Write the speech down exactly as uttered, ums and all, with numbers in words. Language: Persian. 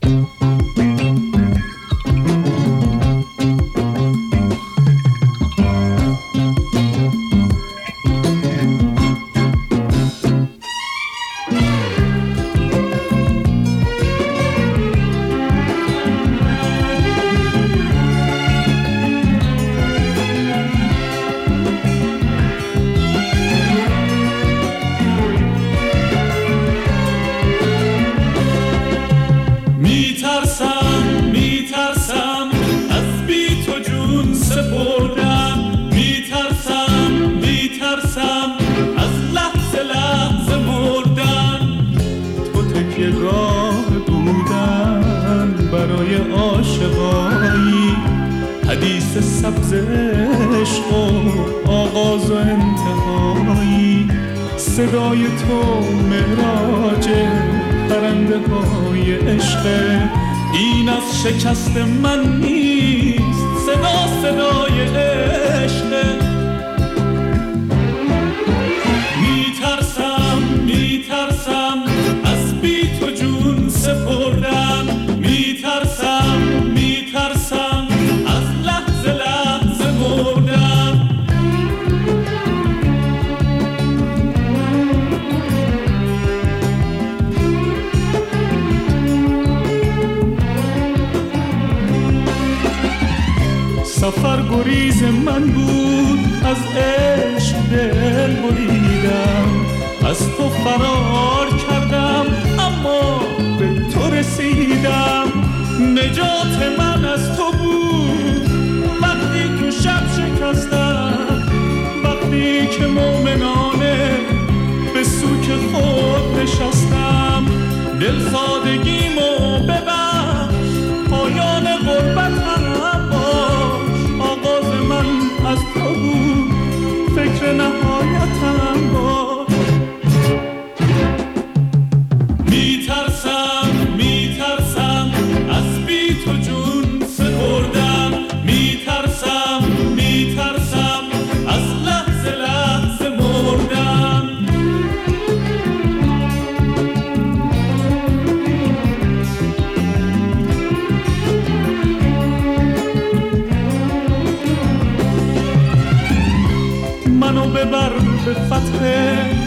سبز عشق و آغاز و انتهایی، صدای تو معراج پرنده های عشق. این از شکست من نیست، صدا صدای عشق. میترسم میترسم از بی تو جون سپردن، میترسم میترسم از لحظه لحظه مردن. سفر گریز من بود، از عشق دل بریدم، از تو فرار کردم اما به تو رسیدم. نجات من از تو بود وقتی تو شب شکستم، وقتی که مومنانه به سوک خود نشستم. دل سادگیمو ببخش، پایان غربتم باش. آغاز من از تو بود، فکر نهایتم باش. میترسم میترسم از بی تو جون سپردن، میترسم میترسم از لحظه لحظه مردن. منو ببر به فتح